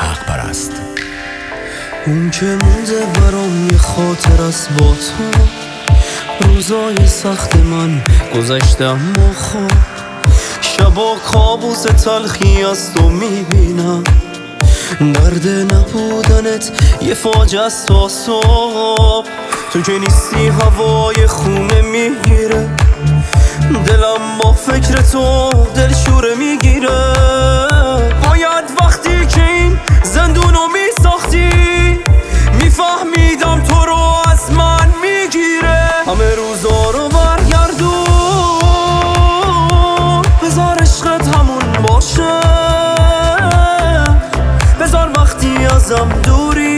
حق پرست. اون که مونده برام یه خاطر است با تو، روزای سخت من گذشتم و خواب، شبا کابوس تلخی از تو میبینم، درد نبودنت یه فاجعه است تا صبح. تو که نیستی هوای خونه میگیره، دلم با فکر تو دلشوره میگیره. باید وقتی که این زندونو میساختی میفهمیدم تو رو از من میگیره. همه روزا رو برگردون، بذار عشقت همون باشه، بذار وقتی ازم دوری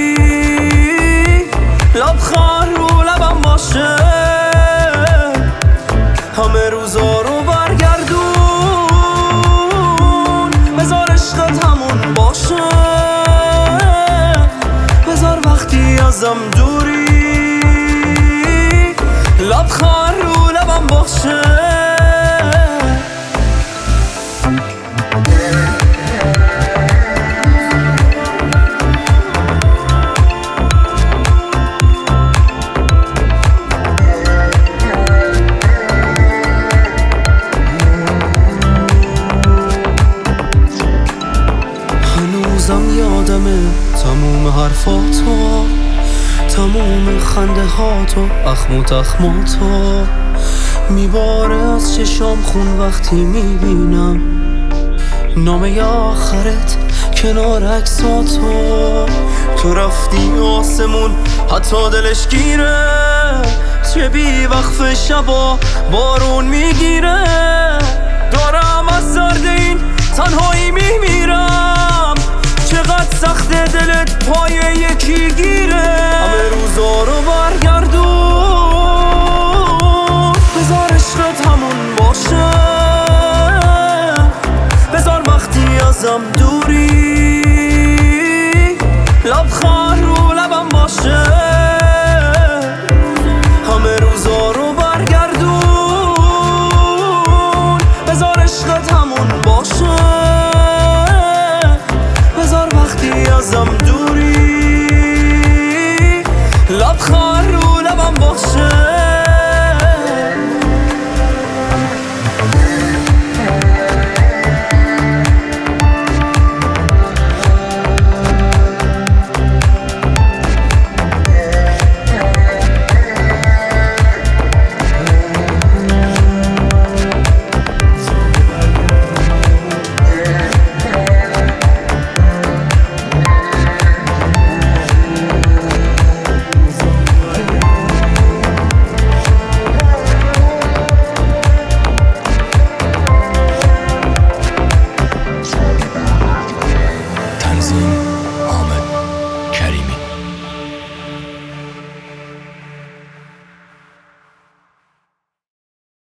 لبخند رو لبم باشه. همه روزا رو برگردون، بذار عشقت همون باشه، بذار وقتی ازم دوری لبخند رو لبم باشه. هنوزم یادمه تموم حرفاتو، تموم خنده هاتو، اخم تخماتو، میباره از چشام خون وقتی میبینم نامه آخرت کنار عکساتو. تو رفتی آسمون حتی دلش گیره، چه بی وقف شبا بارون میگیره. دارم از سرد این تنهایی میمیرم، چقدر سخت دلت پای یکی گیره. همه روزا رو برگردون، بذار عشقت همون باشه، بذار وقتی ازم دوری لبخند رو لبم باشه. همه روزا رو برگردون، بذار عشقت همون باشه، بذار وقتی ازم دوری لبخند رو لبم باشه.